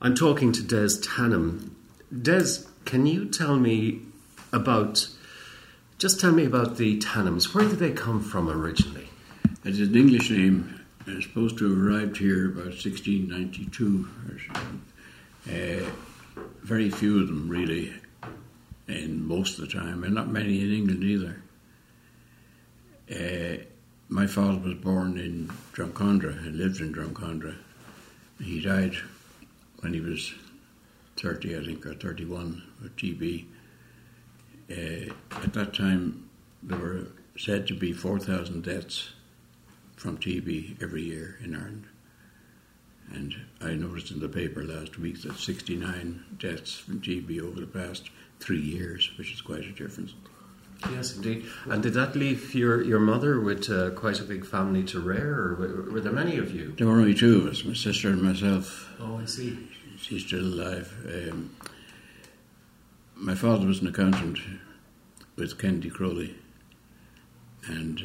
I'm talking to Des Tannum. Des, can you tell me about the Tannums? Where did they come from originally? It's an English name. It's supposed to have arrived here about 1692 or so. Very few of them, really, in most of the time, and not many in England either. My father was born in Drumcondra and lived in Drumcondra. He died when he was 30, I think, or 31 with TB. At that time, there were said to be 4,000 deaths from TB every year in Ireland. And I noticed in the paper last week that 69 deaths from TB over the past 3 years, which is quite a difference. Yes, indeed. And did that leave your mother with quite a big family to rear, or were there many of you? There were only two of us, my sister and myself. Oh, I see. She's still alive. My father was an accountant with Kennedy Crowley, and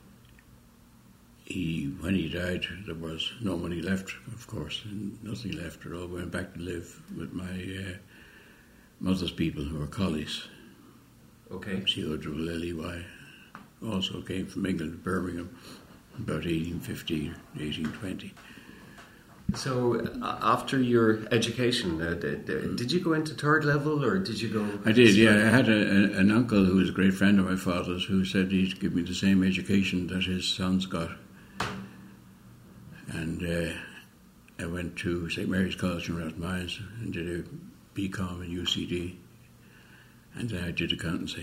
when he died, there was no money left, of course, and nothing left at all. We went back to live with my mother's people, who were collies. Okay. C-O-L-L-E-Y. Also came from England, Birmingham, about 1815, 1820. So, after your education, did you go into third level, or did you go... I did, yeah. I had an uncle who was a great friend of my father's, who said he'd give me the same education that his sons got. And I went to St. Mary's College in Rathmines and did a BCom in UCD. And then I did accountancy.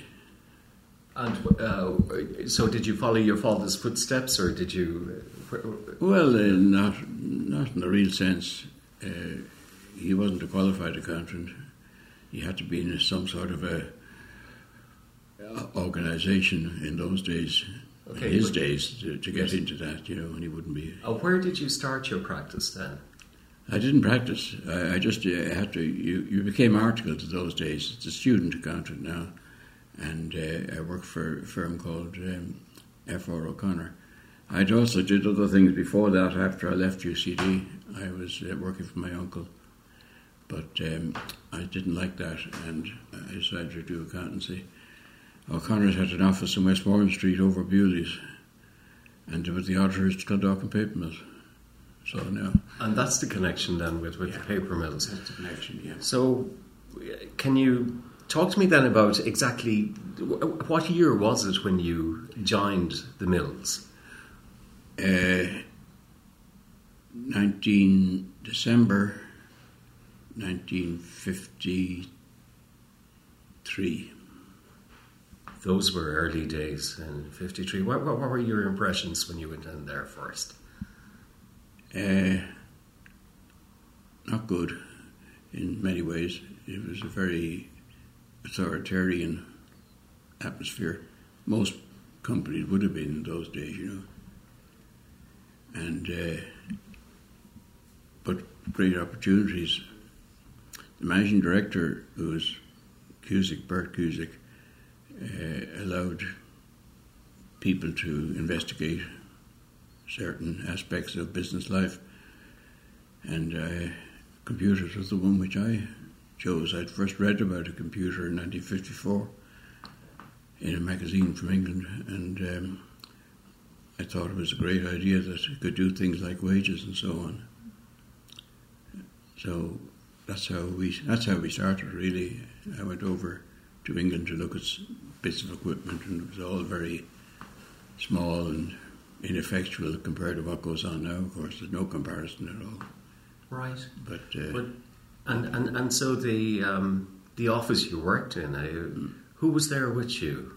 And so did you follow your father's footsteps, or did you... Well, not in the real sense. He wasn't a qualified accountant. He had to be in some sort of a organisation in those days, okay, in his days, to get into that, and he wouldn't be... where did you start your practice then? I didn't practice. I just had to... You became articled in those days. It's a student accountant now. And I worked for a firm called F.R. O'Connor. I'd also did other things before that. After I left UCD, I was working for my uncle. But I didn't like that, and I decided to do accountancy. O'Connor's had an office in Westmoreland Street over Bewley's, and there was the auditors to Clondalk and Paper Mills. So now... And that's the connection then with the paper mills. That's the connection, yeah. So can you talk to me then about exactly what year was it when you joined the mills? December 1953. Those were early days in 53. What were your impressions when you went in there first? Not good in many ways. It was a very authoritarian atmosphere. Most companies would have been in those days, And but great opportunities. The managing director, who was Bert Cusick, allowed people to investigate certain aspects of business life, and computers was the one which I chose. I'd first read about a computer in 1954 in a magazine from England, and I thought it was a great idea that it could do things like wages and so on. So that's how we started, really. I went over to England to look at bits of equipment, and it was all very small and ineffectual compared to what goes on now. Of course, there's no comparison at all. Right. But so the office you worked in, who was there with you?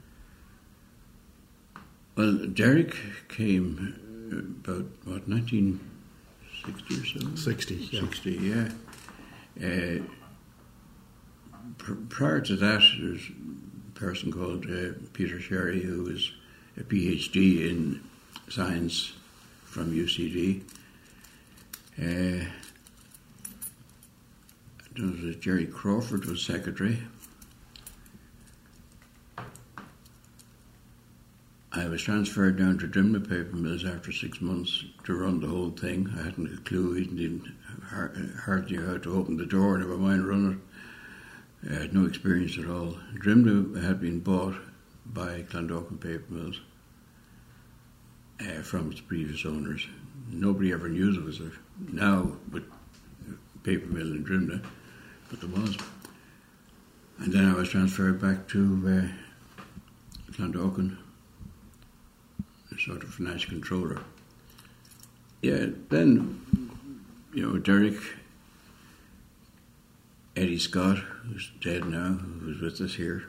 Well, Derek came about 1960 or so. 60, yeah. 60, yeah. Prior to that, there's a person called Peter Sherry, who was a PhD in science from UCD. Jerry Crawford was secretary. I I was transferred down to Drimna Paper Mills after 6 months to run the whole thing. I hadn't a clue, didn't even hardly how to open the door, never mind run it. I had no experience at all. Drimna had been bought by Clondalkin Paper Mills from its previous owners. Nobody ever knew there was a now but paper mill in Drimna, but there was. And then I was transferred back to Clondalkin, a sort of financial controller. Yeah, then, Derek, Eddie Scott, who's dead now, who was with us here.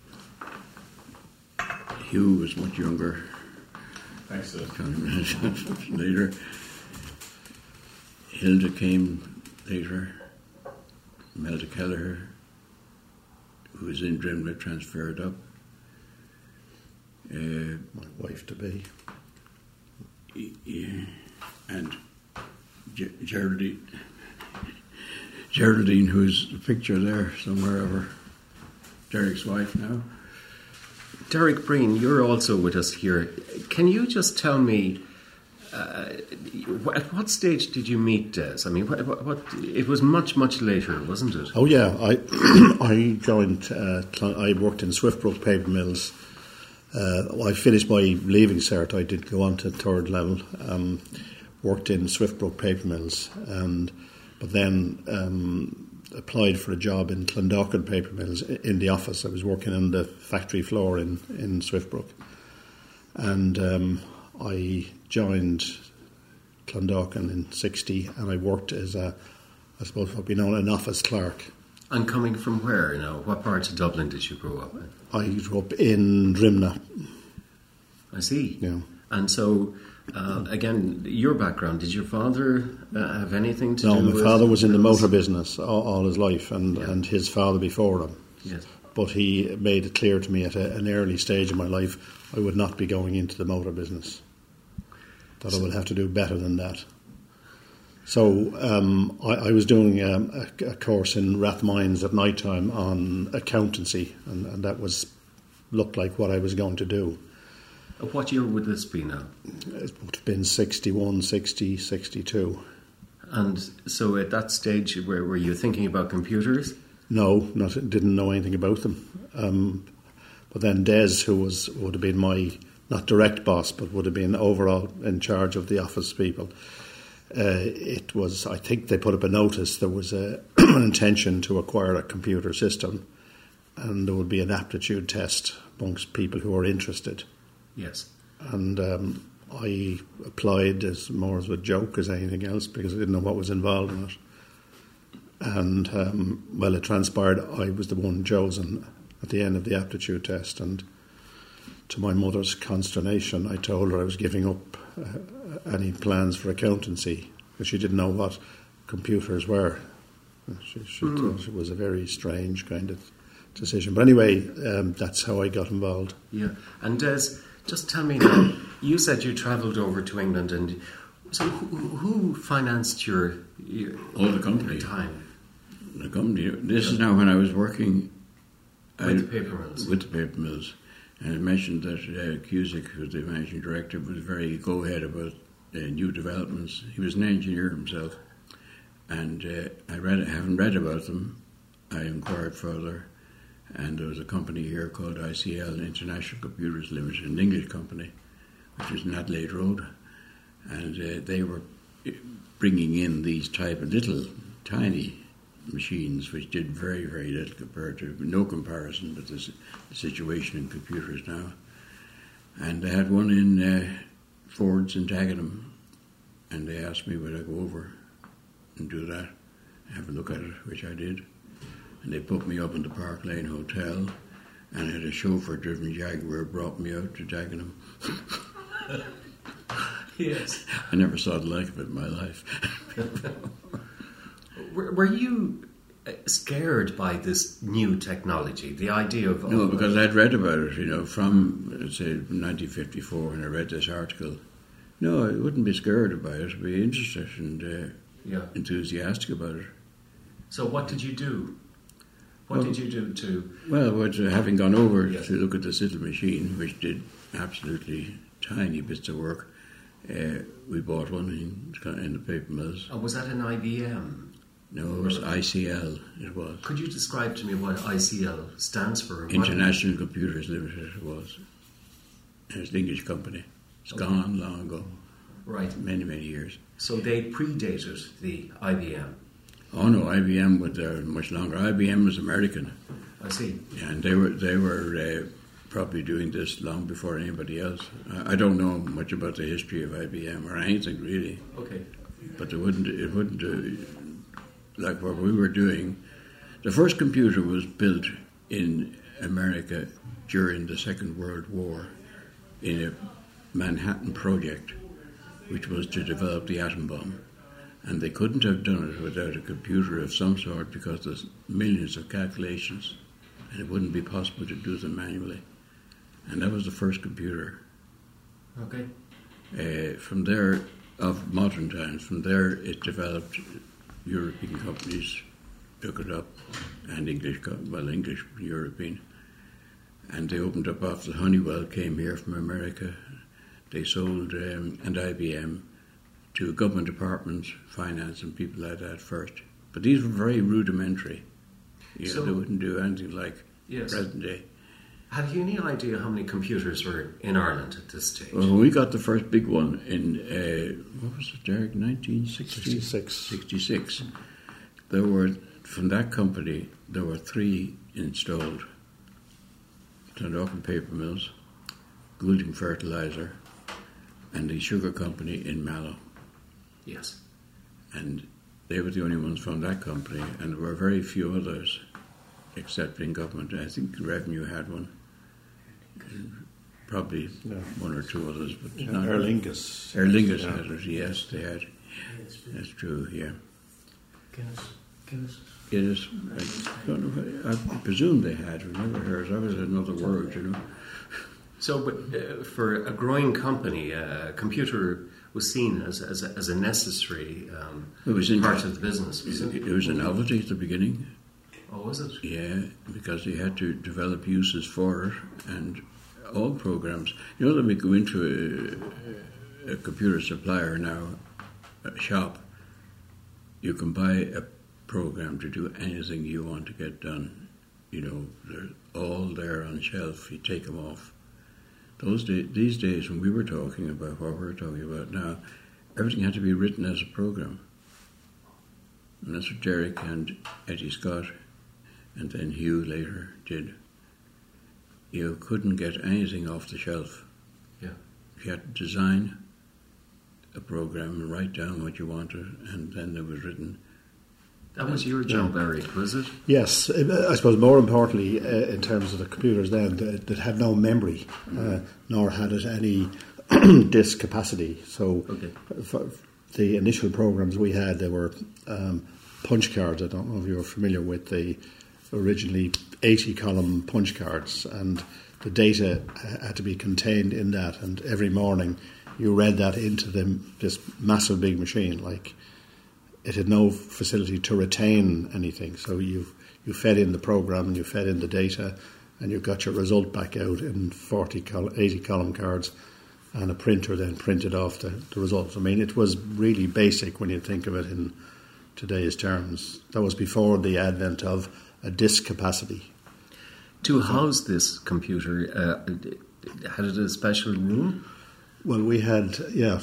Hugh was much younger. Thanks, sir. Later. Hilda came later. Melda Kelleher, who was in Drimna, transferred up. My wife to be. Yeah. And Geraldine, who's the picture there somewhere of her, Derek's wife now. Derek Breen, you're also with us here. Can you just tell me, at what stage did you meet Des? I mean, what it was much, much later, wasn't it? Oh yeah, I joined. I worked in Swiftbrook Paper Mills. I finished my leaving cert. I did go on to third level. Worked in Swiftbrook Paper Mills, but then applied for a job in Clondalkin Paper Mills in the office. I was working on the factory floor in Swiftbrook, and I joined Clondalkin in '60, and I worked as I suppose what we know, an office clerk. And coming from where? What parts of Dublin did you grow up in? I grew up in Drimna. I see. Yeah. And so, again, your background, did your father have anything to do with... No, my father was in the motor business all his life, and his father before him. Yes. But he made it clear to me at an early stage of my life I would not be going into the motor business, that I would have to do better than that. So I was doing a course in Rathmines at night time on accountancy, and that looked like what I was going to do. What year would this be now? It would have been 61, 60, 62. And so at that stage, were you thinking about computers? No, didn't know anything about them. But then Des, who would have been my, not direct boss, but would have been overall in charge of the office people, I think they put up a notice, there was an intention to acquire a computer system, and there would be an aptitude test amongst people who were interested. Yes. And I applied as more as a joke as anything else, because I didn't know what was involved in it. And it transpired I was the one chosen at the end of the aptitude test, and to my mother's consternation I told her I was giving up any plans for accountancy, because she didn't know what computers were. She thought it was a very strange kind of decision. But anyway, that's how I got involved. Yeah. And Des, just tell me now, you said you travelled over to England, and so who financed your the company. Time? The company. This is now when I was working with the paper mills. With the paper mills. And I mentioned that Cusick, who was the managing director, was very go-ahead about new developments. He was an engineer himself. And having read about them, I inquired further. And there was a company here called ICL, International Computers Limited, an English company, which was in Adelaide Road. And they were bringing in these type of little, tiny machines, which did very, very little compared to, no comparison with the situation in computers now. And they had one in Ford's in Dagenham, and they asked me would I go over and do that, have a look at it, which I did. And they put me up in the Park Lane Hotel, and had a chauffeur-driven Jaguar brought me out to Dagenham. Yes. I never saw the like of it in my life. Were you scared by this new technology, the idea of... No, because I'd read about it, from, let's say, 1954, when I read this article. No, I wouldn't be scared about it. I'd be interested and enthusiastic about it. So what did you do? What did you do to... Well, having gone over Yes. to look at this little machine, which did absolutely tiny bits of work, we bought one in the paper mills. was that an IBM? No, it was ICL, it was. Could you describe to me what ICL stands for? International Computers Limited, it was. It was an English company. It's gone long ago, Right. many, many years. So they predated the IBM. Oh no, IBM was there much longer. IBM was American, I see. and they were probably doing this long before anybody else. I don't know much about the history of IBM or anything really, Okay. but it wouldn't like what we were doing. The first computer was built in America during the Second World War in a Manhattan project, which was to develop the atom bomb. And they couldn't have done it without a computer of some sort because there's millions of calculations and it wouldn't be possible to do them manually. And that was the first computer. Okay. From there, of modern times, from there it developed. European companies took it up, and English, European. And they opened up after Honeywell came here from America. They sold, and IBM, to government departments, finance and people like that first. But these were very rudimentary. So- They wouldn't do anything like Yes. present day. Have you any idea how many computers were in Ireland at this stage? Well, we got the first big one in, what was it, Derek, 66. 66. There were, from that company, there were 3 installed. Clondalkin Paper Mills, Goulding Fertilizer, and the sugar company in Mallow. Yes. And they were the only ones from that company, and there were very few others, except in government. I think Revenue had one. Probably one or two others, but not Aer Lingus. Aer Lingus had it, yes, they had. That's true, yeah. Guinness. I presume they had. I've never heard. That was another word, you know. So, but for a growing company, a computer was seen as a necessary It was part of the business, wasn't it? It was a novelty at the beginning. Oh, was it? Yeah, because you had to develop uses for it, and all programs. You know, let me go into a computer supplier now, a shop. You can buy a program to do anything you want to get done. You know, they're all there on shelf. You take them off. These days, when we were talking about what we're talking about now, everything had to be written as a program. And that's what Derek and Eddie Scott and then Hugh later did. You couldn't get anything off the shelf. Yeah. You had to design a program and write down what you wanted, and then it was written. That was your job, Eric, was it? Yes, I suppose more importantly, in terms of the computers then, that had no memory, nor had it any disk capacity. So for the initial programs we had, they were punch cards. I don't know if you were familiar with the originally 80-column punch cards, and the data had to be contained in that, and every morning you read that into this massive big machine. Like, it had no facility to retain anything, so you fed in the program and you fed in the data, and you got your result back out in 80-column cards, and a printer then printed off the results. I mean, it was really basic when you think of it in today's terms. That was before the advent of a disk capacity. To house this computer, had it a special room? Well, we had,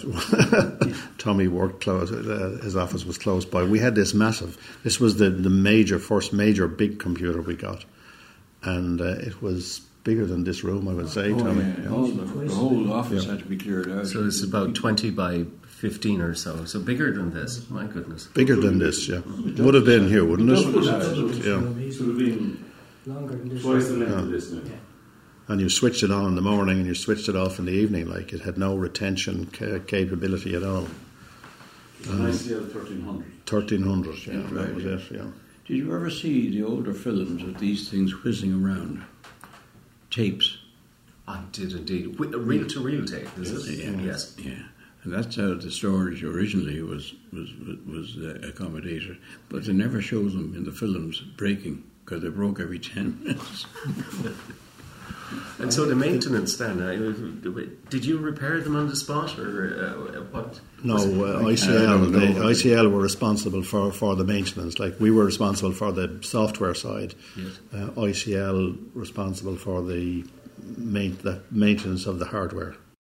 Tommy worked close, his office was close by. We had this was the first major big computer we got. And it was bigger than this room, I would say, Tommy. Yeah. The whole office had to be cleared out. So it's about 20 by 15 or so bigger than this, my goodness. Bigger than this, yeah. Would have been here, wouldn't it? Yeah. It would have been Longer than this. twice the length of this now. Yeah. And you switched it on in the morning and you switched it off in the evening. Like, it had no retention capability at all. It was an ICL 1300. 1300, yeah, Right, that was yeah. it, yeah. Did you ever see the older films of these things whizzing around? Tapes. I did indeed. Reel-to-reel tape, is it? Yeah. Yes. Yeah. And that's how the storage originally was accommodated. But they never showed them in the films breaking. because they broke every 10 minutes. And so the maintenance then, did you repair them on the spot or what? No, I ICL. don't know. ICL were responsible for the maintenance. Like we were responsible for the software side. Yes. ICL responsible for the maintenance of the hardware.